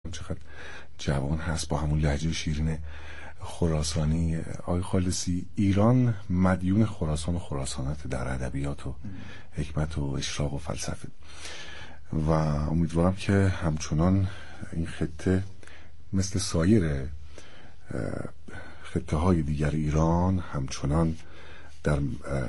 چقدر جوان هست با همون لهجه شیرین خراسانی. آقای خالصی، ایران مدیون خراسان و خراسانات در ادبیات و حکمت و اشراق و فلسفه و امیدوارم که همچنان این خطه مثل سایر خطه های دیگر ایران همچنان در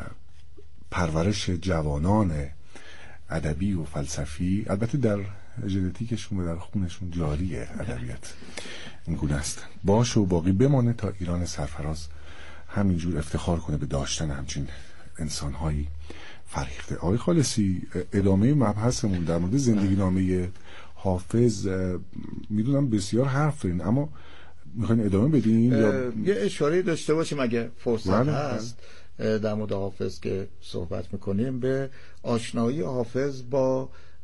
پرورش جوانان ادبی و فلسفی، البته در ژنتیکشون و در خونشون جاریه ادبیات این گونه است، باشه و باقی بمانه تا ایران سرفراز همینجور افتخار کنه به داشتن همچین انسانهایی فرهیخته. آقای خالصی، ادامه مبحثمون در مورد زندگی نامه حافظ، میدونم بسیار حرف دارین اما میخواین ادامه بدین یا یه اشاره داشته باشیم اگه فرصت هست در مورد حافظ که صحبت میکنیم، به آشنایی حافظ با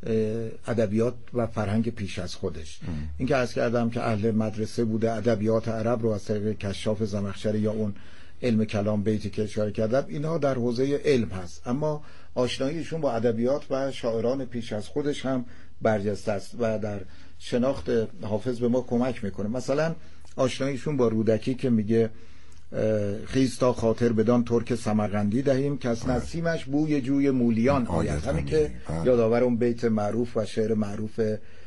ادبیات و فرهنگ پیش از خودش. این که عرض کردم که اهل مدرسه بوده، ادبیات عرب رو از طریق کشاف زمخشری یا اون علم کلام بیتی که اشاره کردم اینها در حوزه علم هست، اما آشناییشون با ادبیات و شاعران پیش از خودش هم برجسته است و در شناخت حافظ به ما کمک میکنه. مثلا آشناییشون با رودکی که میگه خیز تا خاطر بدان ترک سمرقندی دهیم که از نسیمش بوی جوی مولیان آید، همین که یادآور اون بیت معروف و شعر معروف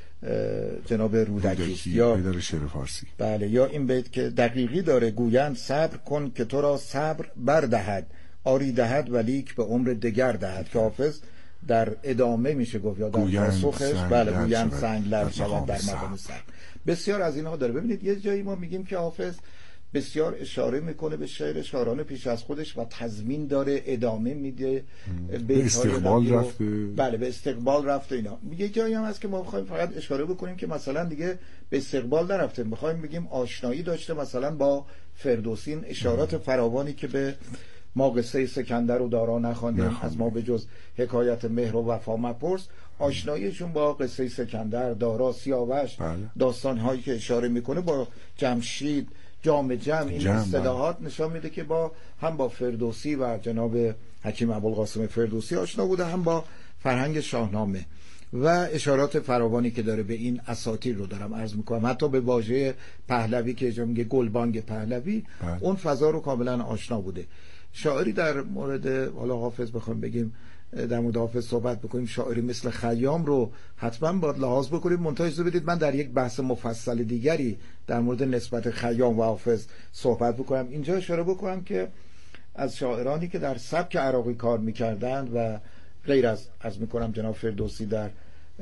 جناب رودکی یا بیدار شعر فارسی. بله، یا این بیت که دقیقی داره، گویند صبر کن که تو را صبر بردهد، آری دهد ولیک به عمر دگر دهد، که حافظ در ادامه میشه گفت یا در پاسخش بله گویند سنگ لرز شود در مقام صبر. بسیار از اینها داره. ببینید یه جایی ما میگیم که حافظ بسیار اشاره میکنه به شعر شاعران پیش از خودش و تضمین داره، ادامه میده، به استقبال رفته. بله به استقبال رفته. اینا یه جایی هم هست که ما میخوایم فقط اشاره بکنیم که مثلا دیگه به استقبال نرفته، میخوایم بگیم آشنایی داشته مثلا با فردوسی. اشارات فراوانی که به ما قصه سکندر رو دارا نخواندیم، از ما به جز حکایت مهر و وفا مپرس، آشناییشون با قصه سکندر، دارا، سیاوش، داستان‌هایی که اشاره میکنه با جمشید، جام جم، این اصطلاحات نشان میده که با هم با فردوسی و جناب حکیم ابوالقاسم فردوسی آشنا بوده، هم با فرهنگ شاهنامه و اشارات فراوانی که داره به این اساطیر رو دارم عرض میکنم. حتی به واژه پهلوی که جا میگه گلبانگ پهلوی، اون فضا رو کاملا آشنا بوده. شاعری در مورد حالا حافظ بخوام بگیم، در مورد حافظ صحبت بکنیم، شاعری مثل خیام رو حتما باید لحاظ بکنیم. منتها بدید من در یک بحث مفصل دیگری در مورد نسبت خیام و حافظ صحبت بکنم. اینجا اشاره بکنم که از شاعرانی که در سبک عراقی کار میکردند و غیر از میکنم جناب فردوسی در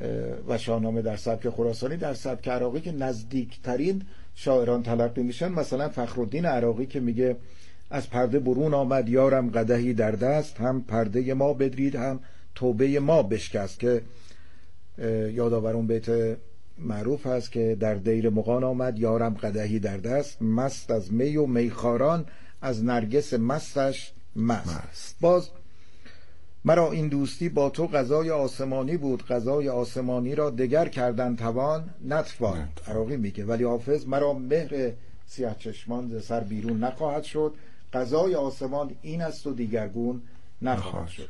و شاهنامه در سبک خراسانی، در سبک عراقی که نزدیکترین شاعران تلقی میشن، مثلا فخرالدین عراقی که میگه از پرده برون آمد یارم قدحی در دست، هم پرده ما بدرید هم توبه ما بشکست، که یادآور اون بیت معروف هست که در دیر مغان آمد یارم قدحی در دست، مست از می و میخاران از نرگس مستش مست. باز مرا این دوستی با تو قضای آسمانی بود، قضای آسمانی را دگر کردن توان نتوان. عراقی میگه ولی حافظ مرا مهر سیاه چشمان ز سر بیرون نخواهد شد، قضای آسمان این است و دیگرگون نخواهد شد.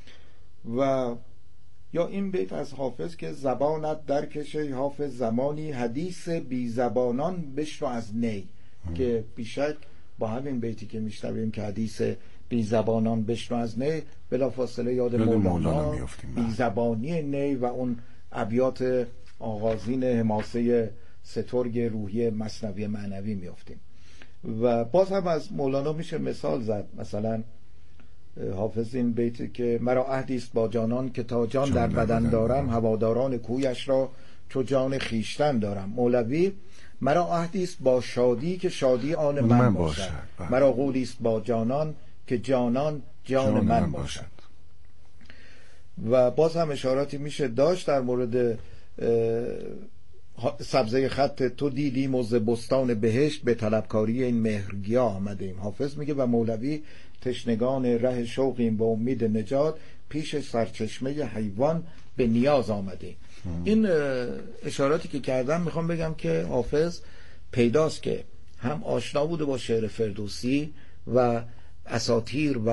و یا این بیت از حافظ که زبانت درکش ای حافظ زمانی، حدیث بی زبانان بشنو از نی، که بیشک با همین بیتی که میشنویم که حدیث بی زبانان بشنو از نی، بلافاصله یاد مولانا، بی زبانی نی و اون ابیات آغازین حماسه سترگ روحی مثنوی معنوی میافتیم. و باز هم از مولانا میشه مثال زد. مثلا حافظ این بیتی که مرا عهدی است با جانان که تا جان در بدن دارم، هواداران کویش را چو جان خیشتن دارم. مولوی مرا عهدی است با شادی که شادی آن من باشد، مرا قولی است با جانان که جانان جان من باشد. و باز هم اشاراتی میشه داشت در مورد سبزه خط تو دیدیم و ز بستان بهشت، به طلبکاری این مهرگیا آمدیم. حافظ میگه و مولوی تشنگان ره شوقیم با امید نجات، پیش سرچشمه حیوان به نیاز آمدیم. این اشاراتی که کردم میخوام بگم که حافظ پیداست که هم آشنا بوده با شعر فردوسی و اساطیر و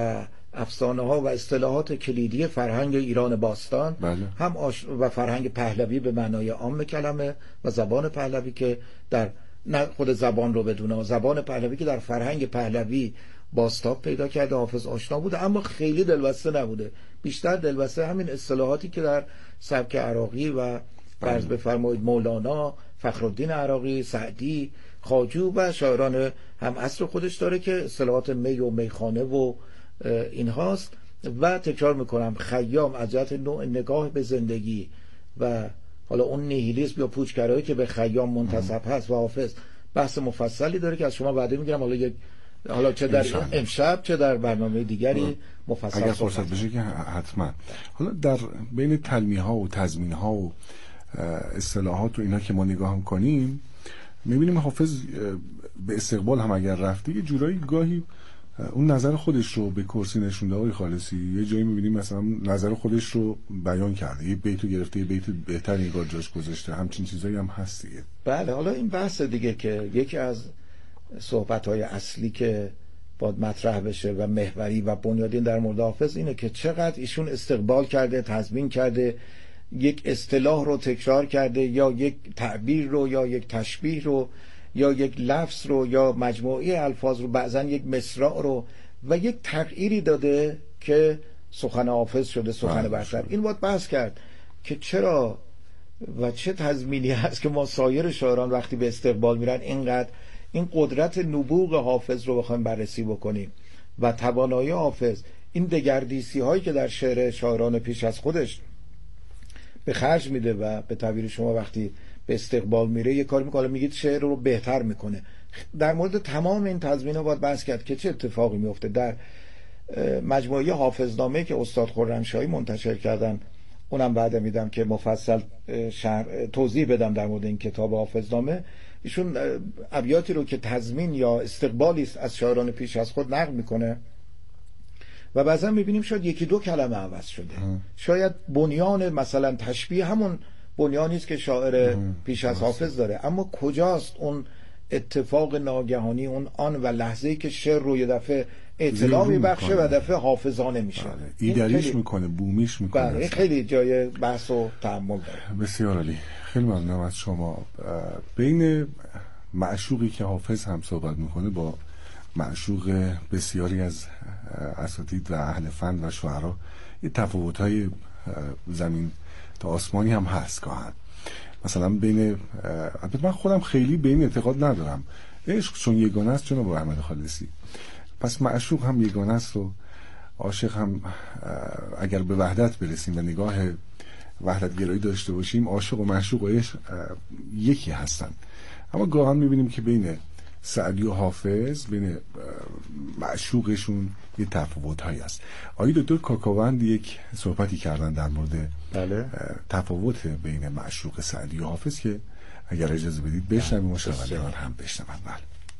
افسانه ها و اصطلاحات کلیدی فرهنگ ایران باستان، بله. هم و فرهنگ پهلوی به معنای عام کلمه و زبان پهلوی که در نه خود زبان رو بدونه، زبان پهلوی که در فرهنگ پهلوی بازتاب پیدا کرده، حافظ آشنا بوده اما خیلی دلبسته نبوده. بیشتر دلبسته همین اصطلاحاتی که در سبک عراقی و فرض بفرمایید مولانا، فخرالدین عراقی، سعدی، خواجو و شاعران هم عصر خودش داره که اصطلاحات می و میخانه و اینهاست. و تکرار میکنم خیام از جهت نوع نگاه به زندگی و حالا اون نیهیلیسم یا پوچگرایی که به خیام منتسب هست و حافظ بحث مفصلی داره که از شما وعده میگیرم حالا چه در امشب چه در برنامه دیگری مفصل اگر فرصت بشه که حتما. حالا در بین تلمیح ها و تضمین ها و اصطلاحات و اینا که ما نگاه میکنیم میبینیم حافظ به استقبال هم اگر رفته یه جورایی گاهی اون نظر خودش رو به کرسی نشونده. آقای خالصی یه جایی میبینیم مثلا نظر خودش رو بیان کرده، یه بیتو گرفته، یه بیت بهتر نگاه جاش گذاشته، همچین چیزایی هم هست دیگه. بله، حالا این بحث دیگه که یکی از صحبت‌های اصلی که باید مطرح بشه و محوری و بنیادین در مورد حافظ اینه که چقدر ایشون استقبال کرده، تضمین کرده، یک اصطلاح رو تکرار کرده یا یک تعبیر رو یا یک تشبیه رو یا یک لفظ رو یا مجموعه الفاظ رو، بعضا یک مصرع رو و یک تغییری داده که سخن حافظ شده سخن برتر. این باید بحث کرد که چرا و چه تضمینی هست که ما سایر شاعران وقتی به استقبال میرن اینقدر این قدرت نبوغ حافظ رو بخوایم بررسی بکنیم و توانایی حافظ، این دگردیسی هایی که در شعر شاعران پیش از خودش به خرج میده و به تعبیر شما وقتی به استقبال میره یه کار میکنه، میگید شعر رو بهتر میکنه. در مورد تمام این تضمین‌ها باید بحث کرد که چه اتفاقی میفته. در مجموعه حافظنامه که استاد خرمشاهی منتشر کردن، اونم بعد میدم که مفصل توضیح بدم در مورد این کتاب حافظنامه، ایشون ابیاتی رو که تضمین یا استقبالی است از شاعران پیش از خود نقل میکنه و بعضا میبینیم شاید یکی دو کلمه عوض شده، شاید بنیان مثلا تشبیه همون بنیانی است که شاعر پیش از حافظ داره، اما کجاست اون اتفاق ناگهانی، اون آن و لحظه‌ای که شعر رو یه دفعه اطلاع میبخشه و دفعه حافظانه میشه، ایدالیش میکنه، بومیش میکنه. بله، خیلی جای بحث و تأمل داره. بسیار عالی، خیلی ممنونم از شما. بین معشوقی که حافظ هم صحبت میکنه با معشوق بسیاری از اساتید و اهل فن و شعرا یه تفاوت‌های زمین تا آسمانی هم هست گاهن. مثلا بین، البته من خودم خیلی به این اعتقاد ندارم، عشق چون یگانه است جناب احمد خالصی، پس معشوق هم یگانه است و عاشق هم. اگر به وحدت برسیم و نگاه وحدت گرایی داشته باشیم، عاشق و معشوق و عشق یکی هستن. اما گاهن میبینیم که بین سعدی و حافظ، بین معشوقشون یه تفاوت‌هایی هست. آقای دکتر کاکاوند یک صحبتی کردن در مورد تفاوت بین معشوق سعدی و حافظ که اگر اجازه بدید بشنویم و شنوندگان هم بشنون. بله.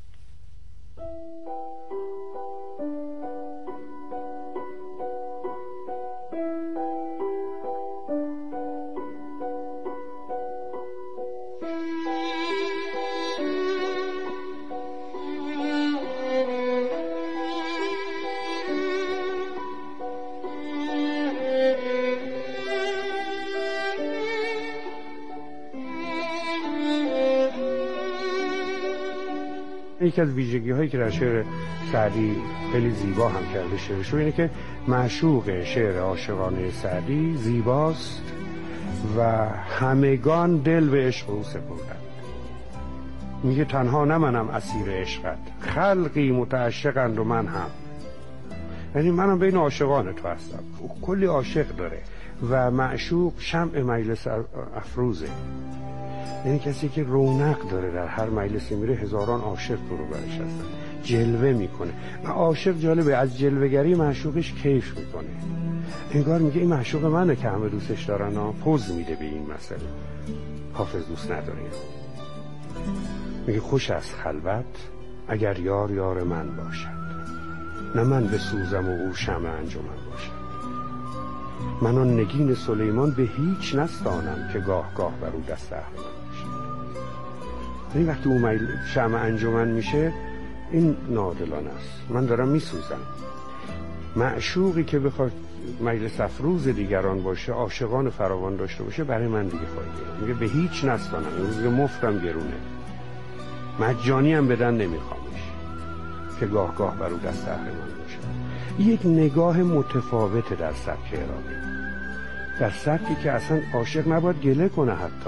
یکی از ویژگی هایی که در شعر سعدی خیلی زیبا هم کرده شعرش اینه که معشوق شعر عاشقانه سعدی زیباست و همگان دل به عشق او سپردند. میگه تنها نه منم اسیر عشقت، خلقی متعشقند و من هم. یعنی منم بین عاشقان تو هستم. کلی عاشق داره و معشوق شمع مجلس افروزه، یعنی کسی که رونق داره، در هر مجلسی میره هزاران عاشق رو برش هستن، جلوه میکنه و عاشق جالبه از جلوه‌گری معشوقش کیف میکنه، انگار میگه این معشوق منه که همه دوستش دارن ها، پوز میده به این مسئله. حافظ دوست نداره، میگه خوش از خلوت اگر یار یار من باشد، نه من به سوزم و او شمع انجمن باشد. من آن نگین سلیمان به هیچ نستانم که گاه گاه بر او دست اهل من باشد. این وقتی او شمع انجمن میشه این ناعادلانه است، من دارم میسوزم. معشوقی که بخواد مجلس افروز دیگران باشه، عاشقان فراوان داشته باشه، برای من دیگه فایده میگه به هیچ نستانم. امروز دیگه مفتم گرونه، مجانی هم بدن نمیخوامش که گاه گاه بر او دست اهل من باشه. یک نگاه متفاوته در سبک عراقی، در سبکی که اصلا عاشق نباید گله کنه. حتی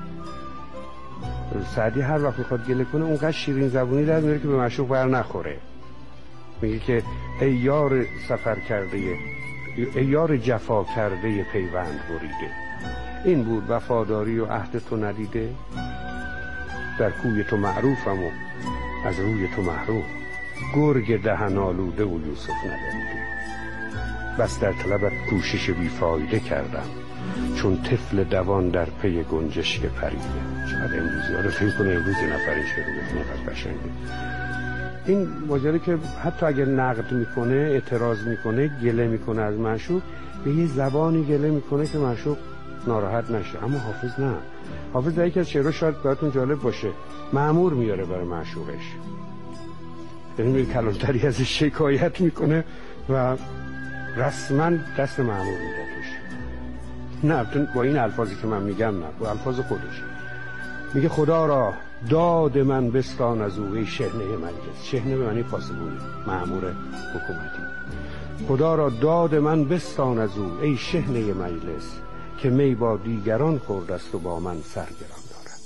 سعدی هر وقت میخواد گله کنه اونقدر شیرین زبونی در میاره که به معشوق بر نخوره. میگه که ای یار سفر کرده، ای یار جفا کرده پیوند بریده، این بود وفاداری و عهد تو ندیده، در کوی تو معروفم و از روی تو محروم، گرگ دهن آلوده و یوسف ندیده، بس در طلبت کوشش بیفایده کردم، چون طفل دوان در پی گنجشک پریده. شاید امروزی ها رو فکر کنه امروز یه نفر این شعر رو بخونه قد قشنگه. این ماجرا که حتی اگر نقد میکنه، اعتراض میکنه، گله میکنه از معشوق، به یه زبانی گله میکنه که معشوق ناراحت نشه. اما حافظ نه. حافظ در یکی از شعرها شاید براتون جالب باشه، مأمور میاره برای معشوقش، یعنی کلانتری ازش شکایت میکنه و رسما دست مأمور میدادش. نه با این الفاظی که من میگم، نه با الفاظ خودش. میگه خدا را داد من بستان از او ای شحنه مجلس. شحنه به معنی پاسبونی، مأمور حکومتی. خدا را داد من بستان از او ای شحنه مجلس، که می با دیگران خورد است و با من سرگران دارد.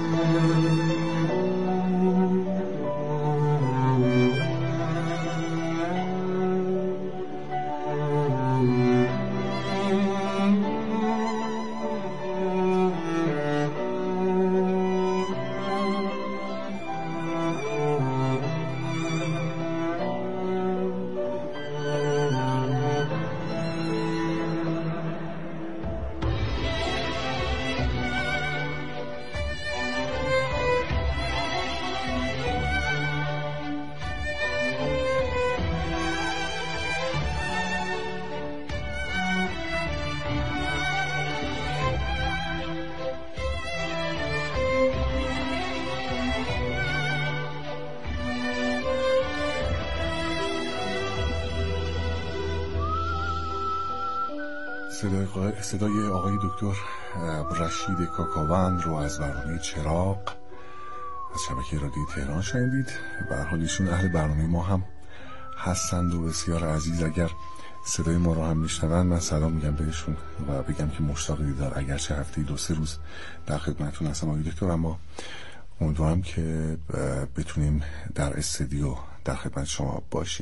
صدای آقای دکتر رشید کاکاوند رو از برنامه چراغ از شبکه رادیو تهران شنیدید. به هر حال ایشون اهل برنامه ما هم هستند و بسیار عزیز. اگر صدای ما رو هم میشنون من سلام میگم بهشون و بگم که مشتاق دیدار، اگرچه هفته 2-3 روز در خدمتتون هستم آقای دکتر، اما امیدوارم که بتونیم در استودیو در خدمت شما باشیم.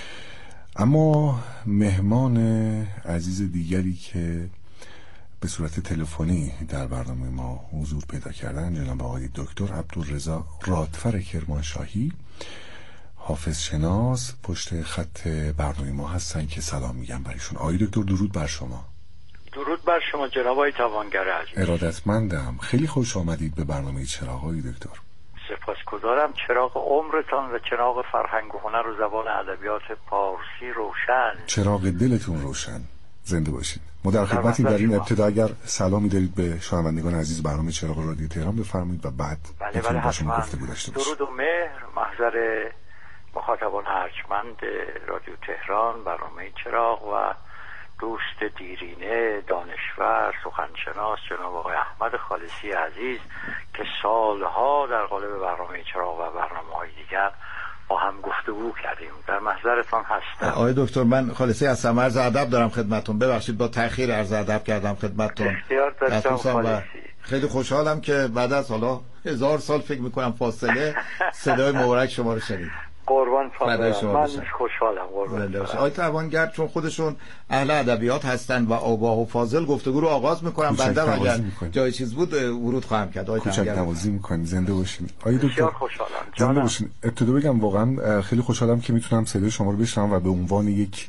اما مهمان عزیز دیگری که به صورت تلفنی در برنامه ما حضور پیدا کردن جناب آقای دکتر عبدالرضا رادفر کرمانشاهی، حافظ شناس، پشت خط برنامه ما هستن که سلام میگم برایشون. آقای دکتر درود بر شما. درود بر شما جناب آقای توانگر عزیز. ارادتمندم. خیلی خوش آمدید به برنامه چراغ آقای دکتر. سپاسگزارم. چراغ عمرتان و چراغ فرهنگ و هنر و زبان ادبیات پارسی روشن، چراغ دلتون روشن. زنده باشید. ما در خدمتی. در این ابتدا اگر سلامی دارید به شنوندگان عزیز برنامه چراغ رادیو تهران بفرمایید و بعد بله با شما گفتگو داشته باشیم. درود و مهر محضر مخاطبان ارجمند رادیو تهران، برنامه چراغ و دوست دیرینه، دانشور، سخنشناس جناب آقای احمد خالصی عزیز که سالها در قالب برنامه چراغ و برنامه‌های دیگر با هم گفتگو کردیم. در محضرتان هستم. آقای دکتر من خالصی هستم، عرض ادب دارم خدمتتون. ببخشید با تأخیر عرض ادب کردم خدمتتون. اختیار داشتم خالصی. خیلی خوشحالم که بعد از حالا 1000 سال فکر میکنم فاصله صدای مبارک شما رو شنیدم. قربان فضایل، من خوشحالم. قربان آقای توانگر چون خودشون اهل ادبیات هستن و آگاه و فاضل گفتگو رو آغاز میکنن، بنده اگر جای چیز بود ورود خواهم کرد. آقای کوچک نوازی میکنیم. زنده باشین آقای دکتر. خوشحالم. زنده باشین. ابتدا بگم واقعا خیلی خوشحالم که میتونم صدای شما رو بشنوم و به عنوان یک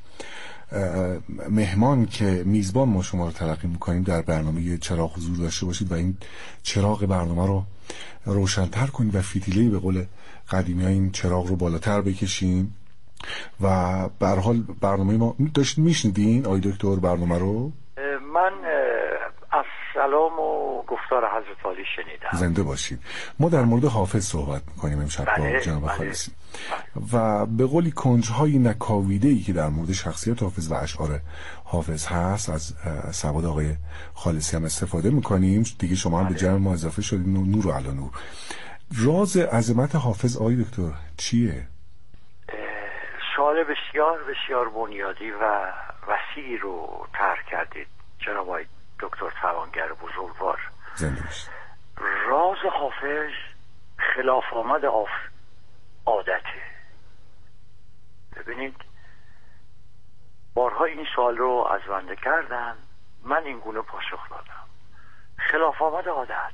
مهمان که میزبان ما شما رو تلقی میکنیم در برنامه چراغ حضور داشته باشید و این چراغ برنامه رو روشن‌تر کنید و فتیله به قول قدیمی ها این چراغ رو بالاتر بکشیم. و به هر حال برنامه ما داشتین میشنیدین آقای دکتر برنامه رو؟ من از سلام و گفتار حضرت عالی شنیدم. زنده باشید. ما در مورد حافظ صحبت می‌کنیم امشب با جناب خالصی و به قولی کنج‌های نکاویده‌ای که در مورد شخصیت حافظ و اشعار حافظ هست از سواد آقای خالصی هم استفاده می‌کنیم. دیگه شما هم به جمع ما اضافه شدین و نور علی نور. راز عظمت حافظ آقای دکتر چیه؟ سوال بسیار بسیار بنیادی و وسیع رو طرح کردید جناب آقای دکتر توانگر بزرگوار. زنده باشید. راز حافظ خلاف آمد عادته. ببینید بارها این سوال رو از بنده کردن، من این گونه پاسخ دادم. خلاف آمد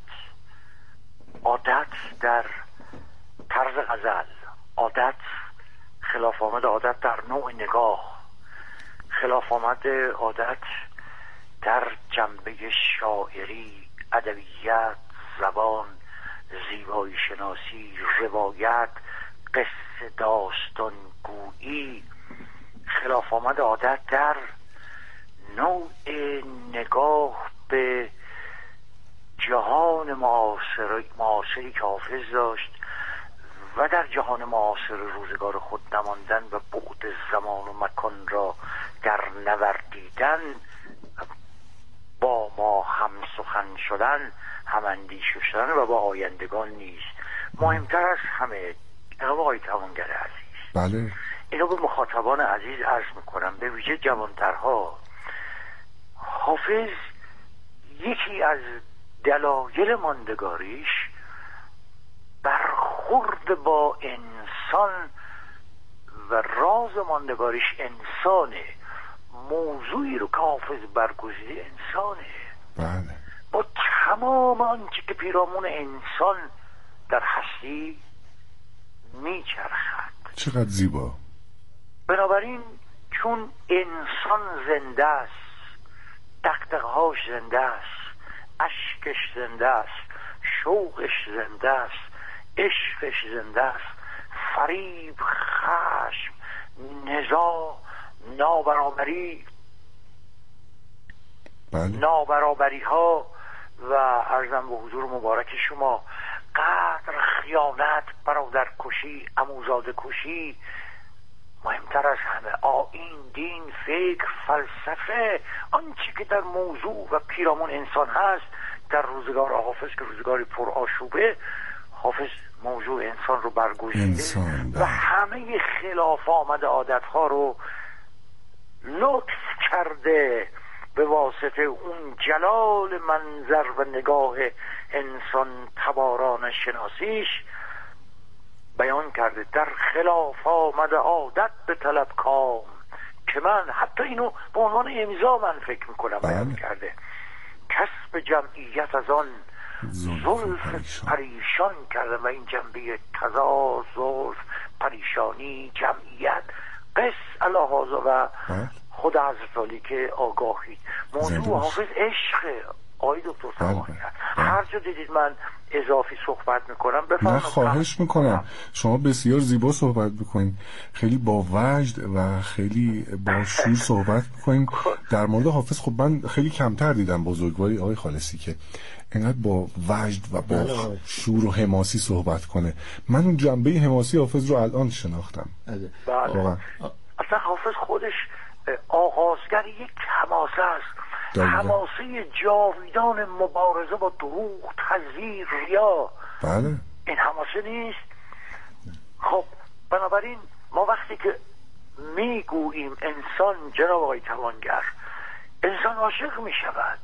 عادت در طرز غزل، عادت خلاف آمد عادت در نوع نگاه، خلاف آمد عادت در جنبه شاعری، ادبیات، زبان، زیبایی شناسی، روایت، قصه، داستان گویی، خلاف آمد عادت در نوع نگاه به جهان معاصری که حافظ داشت و در جهان معاصر روزگار خود نماندن و بعد زمان و مکان را در نوردیدن، با ما هم سخن شدن، هم اندیشه شدن و با آیندگان نیز. مهمتر از همه جناب آقای توانگر عزیز، بله، اینو به مخاطبان عزیز عرض میکنم، به ویژه جوانترها، حافظ یکی از دلایل ماندگاریش برخورد با انسان و راز ماندگاریش انسانه. موضوعی رو که حافظ برگزیده انسانه، بله، با تمام آنچه که پیرامون انسان در هستی میچرخد. چقدر زیبا. بنابراین چون انسان زنده است، دغدغه‌هاش زنده است، اشکش زنده است، شوقش زنده است، عشقش زنده است، فریب، خشم، نزاع، نابرابری ها و عرضم به حضور مبارک شما قدر، خیانت، برادرکشی، عموزاده کشی، مهمتر از همه آیین، دین، فکر، فلسفه، آنچه که در موضوع و پیرامون انسان هست در روزگار حافظ که روزگاری پر آشوبه، حافظ موضوع انسان رو برگزیده و همه خلاف آمد عادتها رو لطف کرده به واسطه اون جلال منظر و نگاه انسان تباران شناسیش بیان کرده. در خلاف آمد عادت به طلب کام، که من حتی اینو به عنوان امضا من فکر میکنم بیان کرده. کسب جمعیت از آن زلف پریشان کرده و این جنبه تضاد، زلف، پریشانی، جمعیت، قص الهازا و خود حضرت علی که آگاهید. موضوع حافظ عشقه. آقای دکتر توانگر، هر جا دیدید من اضافی صحبت میکنم نه خواهش میکنم، شما بسیار زیبا صحبت میکنین، خیلی با وجد و خیلی با شور صحبت میکنین در مورد حافظ. خب من خیلی کمتر دیدم بزرگواری آقای خالصی که اینقدر با وجد و با شور و حماسی صحبت کنه. من اون جنبه حماسی حافظ رو الان شناختم. بله. اصلا حافظ خودش آغازگر یک حماسه است، حماسه جاویدان مبارزه با دروغ، تزویر، ریا. بله. این حماسه نیست. خب بنابراین ما وقتی که میگوییم انسان، جناب آقای توانگر، انسان عاشق میشود،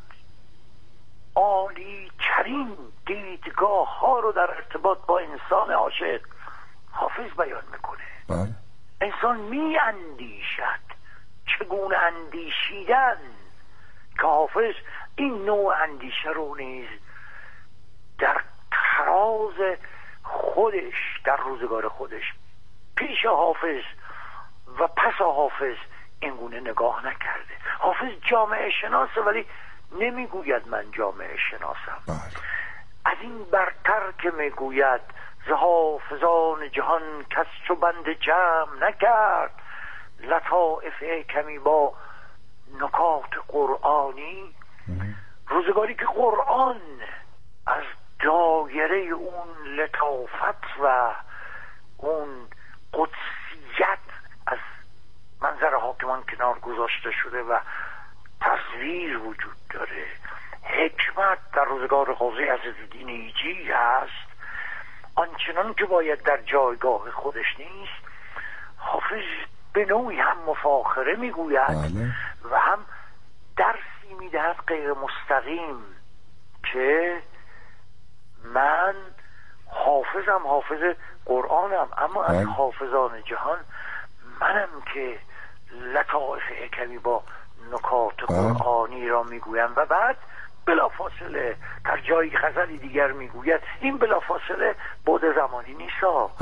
عالی ترین دیدگاه ها رو در ارتباط با انسان عاشق حافظ بیان میکنه. بله. انسان می اندیشد، چگونه اندیشیدن، که حافظ این نوع اندیشه رو نیز در تراز خودش، در روزگار خودش، پیش حافظ و پس حافظ اینگونه نگاه نکرده. حافظ جامعه شناسه ولی نمیگوید من جامعه شناسم. از این برتر که میگوید ز حافظان جهان کس چو بند جمع نکرد، لطائف کمی با نکات قرآنی. روزگاری که قرآن از دایره اون لطافت و اون قدسیت از منظر حاکمان کنار گذاشته شده و تصویر وجود داره، حکمت در روزگار قاضی عزیزالدین ایجی هست، آنچنان که باید در جایگاه خودش نیست. حافظ به نوعی هم مفاخره میگوید و هم درسی میدهد غیر مستقیم که من حافظم، حافظ قرآنم، اما از حافظان جهان منم که لطائف حکمی با نکات قرآنی را میگویم. و بعد بلافاصله در جای غزلی دیگر میگوید این بلافاصله بعد زمانی نیست،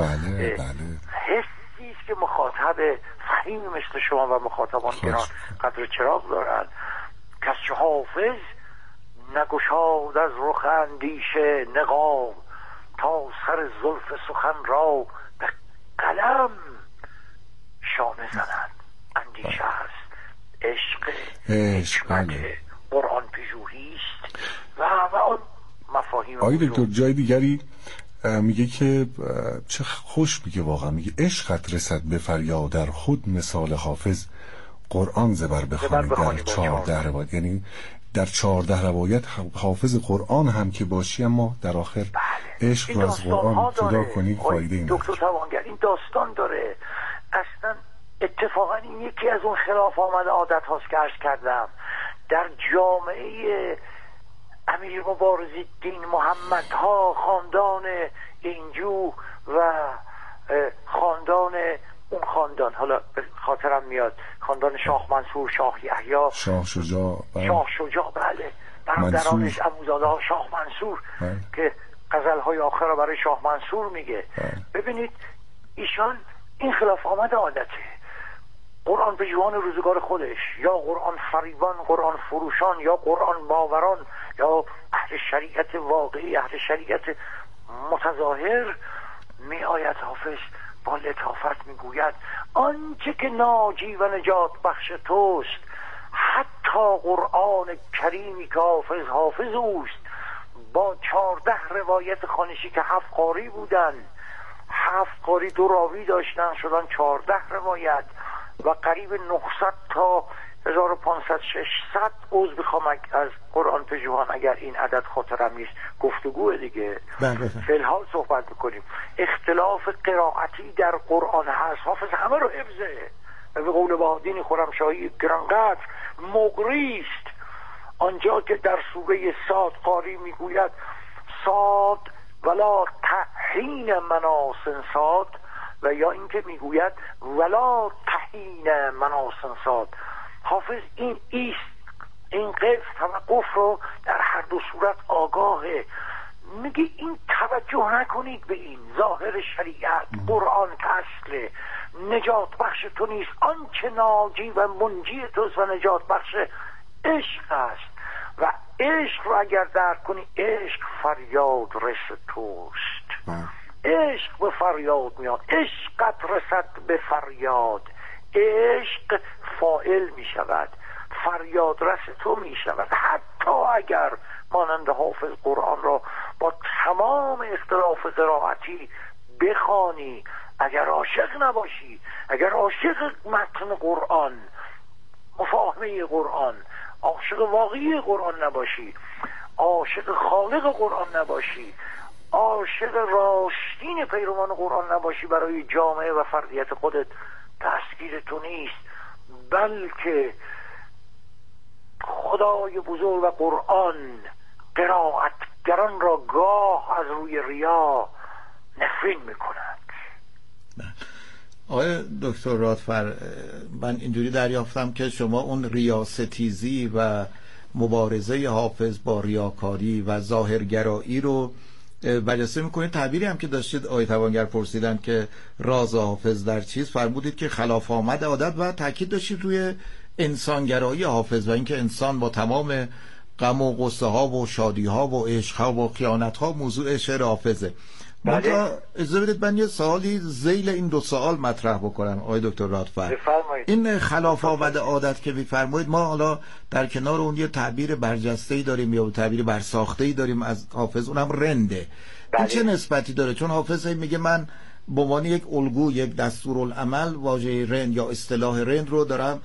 حسی است که مخاطب فهیمی مثل شما و مخاطبان کنار قدر چراغ دارند. کس چه حافظ نگشاد از رخ اندیشه نقاب، تا سر زلف سخن را به قلم شانه زند. اندیشه است، عشق، حکمت، قرآن پژوهی است و آن مفاهیم. آقای دکتر جای دیگری میگه که چه خوش میگه، واقعا میگه عشقت رسد به فریاد، در خود مثال حافظ قرآن زبر بخوانی در 14 روایت. یعنی در 14 روایت حافظ قرآن هم که باشی، اما در آخر عشق رو از قرآن جدا کنی فایده این دکتر توانگر این داستان داره. اصلا اتفاقا این یکی از اون خلاف آمده عادت هاست که عرض کردم در جامعه امیر مبارزالدین محمد ها، خاندان اینجو و خاندان اون خاندان، حالا خاطرم میاد خاندان شاه منصور، شاه یحیی، شاه شجاع، بله، برادرانش عموزاده ها شاه منصور که غزل های آخر رو برای شاه منصور میگه. ببینید ایشان این خلاف آمد عادته، قرآن پژوهان روزگار خودش، یا قرآن فریبان، قرآن فروشان، یا قرآن باوران، یا اهل شریعت واقعی، اهل شریعت متظاهر، می آید حافظ با لطافت میگوید آنچه که ناجی و نجات بخش توست، حتی قرآن کریمی که حافظ اوست، با 14 روایت خوانشی که 7 قاری بودن، 7 قاری 2 راوی داشتن، شدن 14 روایت و قریب 900 تا 1500 600 عضو بخوام از قرآن پژوهان، اگر این عدد خاطرم نیست، گفتگوه دیگه فی‌الحال صحبت بکنیم. اختلاف قرائتی در قرآن هست، حافظ همه رو حفظه و به قول بهادین خرمشاهی گرانقدر مقری است آنجا که در سوره صاد قاری میگوید صاد ولا تحین مناسن صاد، و یا اینکه میگوید ولا تحین مناسن صاد. حافظ این ایست، این قف توقف رو در هر دو صورت آگاهه. میگه این توجه نکنید به این ظاهر شریعت، قرآن که اصله، نجات بخش تو نیست، آنچه ناجی و منجی توست و نجات بخش عشق است. و عشق رو اگر درک کنی، عشق فریاد رس توست، عشق به فریاد میاد، عشقت رسد به فریاد، عشق فاعل می شود، فریاد رس تو می شود. حتی اگر مانند حافظ قرآن را با تمام اختلاف قرائتی بخوانی، اگر عاشق نباشی، اگر عاشق متن قرآن، مفاهمه قرآن، عاشق واقعی قرآن نباشی، عاشق خالق قرآن نباشی، عاشق راستین پیروان قرآن نباشی، برای جامعه و فردیت خودت دستگیر تو نیست، بلکه خدای بزرگ و قرآن قرائتگران را گاه از روی ریا نفرین میکند. آقای دکتر رادفر، من اینجوری دریافتم که شما اون ریاستیزی و مبارزه حافظ با ریاکاری و ظاهرگرایی رو بررسی میکنید. تعبیری هم که داشتید آقای توانگر پرسیدن که راز حافظ در چیست، فرمودید که خلاف آمد عادت، و تاکید داشتید روی انسانگرایی حافظ و اینکه انسان با تمام غم و غصه ها و شادی ها و عشق ها و خیانت ها موضوع شعر حافظه. منتها اجازه بدید من یه سوالی ذیل این دو سوال مطرح بکنم آقای دکتر رادفر. این خلاف آمد عادت که میفرمایید، ما حالا در کنار اون یه تعبیر برجسته‌ای داریم یا تعبیر برساخته‌ای داریم از حافظ، اونم رنده. این چه نسبتی داره؟ چون حافظ میگه من به عنوان یک الگو، یک دستورالعمل واژه رند یا اصطلاح رند رو دارم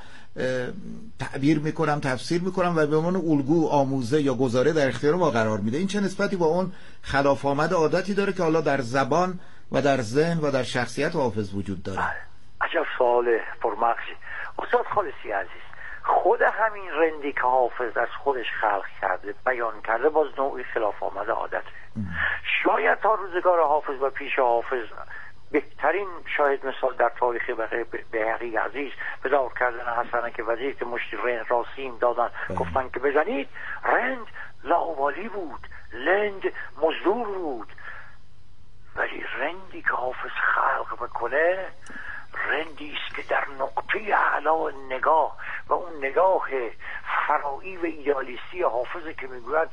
تعبیر میکنم، تفسیر میکنم و به عنوان الگو، آموزه یا گزاره در اختیار ما قرار میده. این چه نسبتی با اون خلاف آمد عادتی داره که حالا در زبان و در ذهن و در شخصیت حافظ وجود داره؟ عجب سوال پرمغزی استاد خالصی عزیز. خود همین رندی که حافظ از خودش خلق کرده، بیان کرده، باز نوعی خلاف آمد عادته. شاید تا روزگار حافظ و پیش حافظ بهترین شاهد مثال در تاریخ بیهقی عزیز به دار کردن حسنک وزیر که مشتی رند را سیم دادن، گفتن که بزنید. رند لاوالی بود، لند مزدور بود، ولی رندی که حافظ خلق بکنه رندی است که در نقطه اعلی نگاه و اون نگاه فرایی و ایدالیستی حافظ که میگوید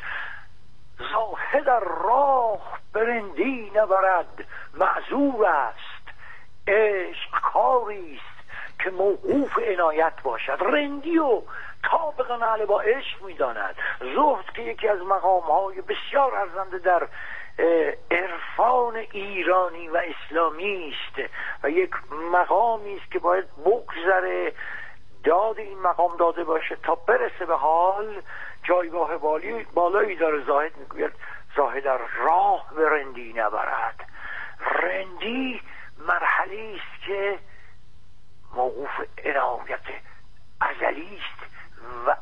زاهد راه برندی نبرد معذور است، عشق کاری است که موقوف عنایت باشد. رندی و طابق نعل با عشق میداند. زهد که یکی از مقامهای بسیار ارزنده در عرفان ایرانی و اسلامی است و یک مقامی است که باید بگذره داد این مقام داده باشه تا برسه به حال جایگاه بالایی داره. زاهد میگوید زاهد راه به رندی نبرد. رندی مرحله است که موقوف عنایت ازلی است و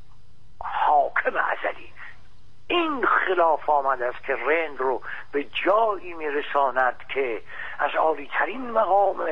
حاکم ازلی. این خلاف آمده است که رند رو به جایی میرساند که از عالی ترین مقام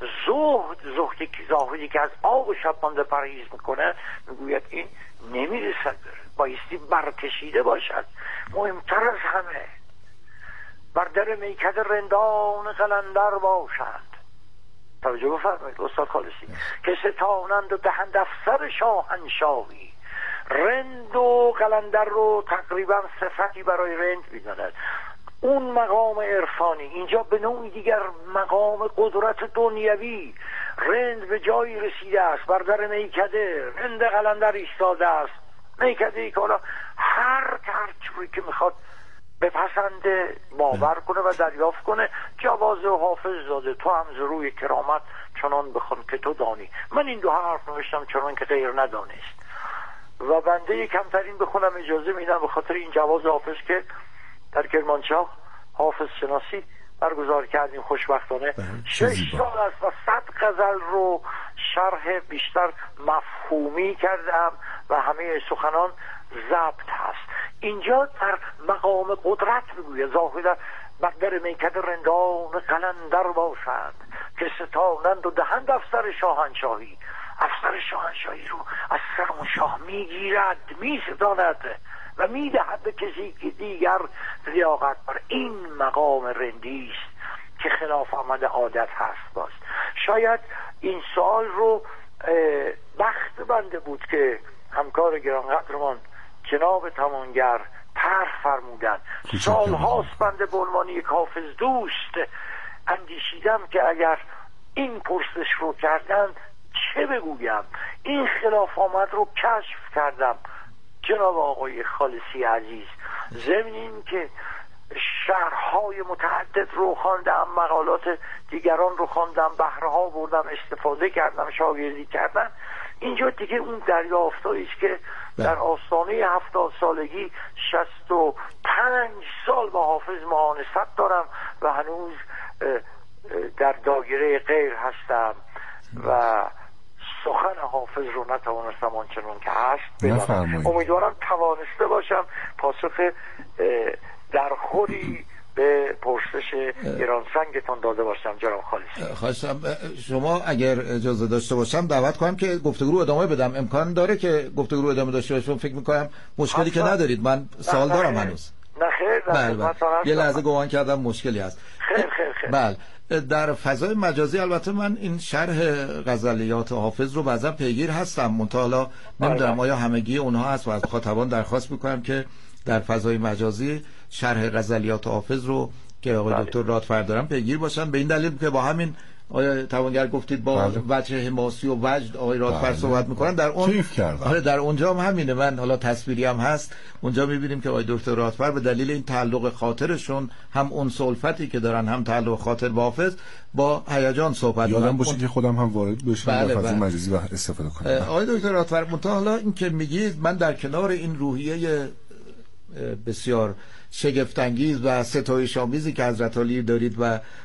زاهدی که از آب و شبمانده پرهیز میکنه میگوید این نمیرسد، بایستی برکشیده باشد. مهمتر از همه بر در میکده رندان قلندر باشند. توجه بفرمایید استاد خالصی که ستانند و دهند افسر شاهنشاهی. رند و قلندر رو تقریبا صفتی برای رند میداند. اون مقام عرفانی اینجا به نوعی دیگر مقام قدرت دنیوی. رند به جایی رسیده است بر در میکده، رند قلندر ایستاده است. میکده ای که حالا هر چیزی که میخواد بپسنده باور کنه و دریافت کنه. جواز و حافظ داده تو هم ز روی کرامت چنان بخون که تو دانی. من این دو حرف نوشتم چنان که غیر ندانست و بنده کمترین بخونم اجازه میدم به خاطر این جواز حافظ که در کرمانشاه حافظ شناسی برگزار کردیم خوشبختانه. 6 سال است و 100 غزل رو شرح بیشتر مفهومی کردم و همه سخنان ضبط هست. اینجا در مقام قدرت میگوید زاهد بر در میکده رندان قلندر باشند که ستانند و دهند افسر شاهنشاهی. افسر شاهنشاهی رو از سر اون شاه میگیرد، میستاند و میدهد به کسی که دیگر لیاقت بر این مقام رندی است که خلاف آمد عادت هست. باز شاید این سوال رو بخت بنده بود که همکار گرانقدرمان جناب توانگر طرح فرمودن. سال هاست بنده به عنوان یک حافظ دوست اندیشیدم که اگر این پرسش رو کردن چه بگویم. این خلاف آمد رو کشف کردم جناب آقای خالصی عزیز. ضمن این که شرحهای متعدد رو خواندم، مقالات دیگران رو خواندم، بهره ها بردم، استفاده کردم، شاگردی کردم. اینجا دیگه اون دریافتایی است که در آستانه 70 سالگی 65 سال با حافظ معانست دارم و هنوز در دایره غیر هستم و سخن حافظ رو نتوانستم آنچنان که هست بدانم. امیدوارم توانسته باشم پاسخ در خوری به پرسش گرانسنگتان داده باشم جناب خالصی. خواستم شما اگر اجازه داشته باشم دعوت کنم که گفتگو رو ادامه بدم. امکان داره که گفتگو رو ادامه داشته باشم؟ فکر می‌کنم مشکلی که ندارید. من سوال دارم هنوز. نه خیر. بله. یه لحظه گمان کردم مشکلی هست. خیر. بله. در فضای مجازی البته من این شرح غزلیات حافظ رو بعضا پیگیر هستم، منتها حالا نمیدونم آیا همگی اونها هست و از مخاطبان درخواست میکنم که در فضای مجازی شرح غزلیات حافظ رو که آقای بله. دکتر رادفر دارن پیگیر باشن، به این دلیل که با همین آقای توانگر گفتید با بله. وجه حماسی و وجد آقای رادفر بله. صحبت میکنن، در اون کیف کردم. آره در اونجا هم همینه. من حالا تصویری هم هست اونجا میبینیم که آقای دکتر رادفر به دلیل این تعلق خاطرشون، هم اون سلفتی که دارن، هم تعلق خاطر با حافظ، با هیجان صحبت یادم میکنن. باشه که خودم هم وارد بشم بله، در فضای بله. مجازی و استفاده کنم. آقای دکتر رادفر، منتها حالا این که میگید، من در کنار این روحیه بسیار شگفت‌انگیز و ستایش‌آمیزی که حضرت علی دارید و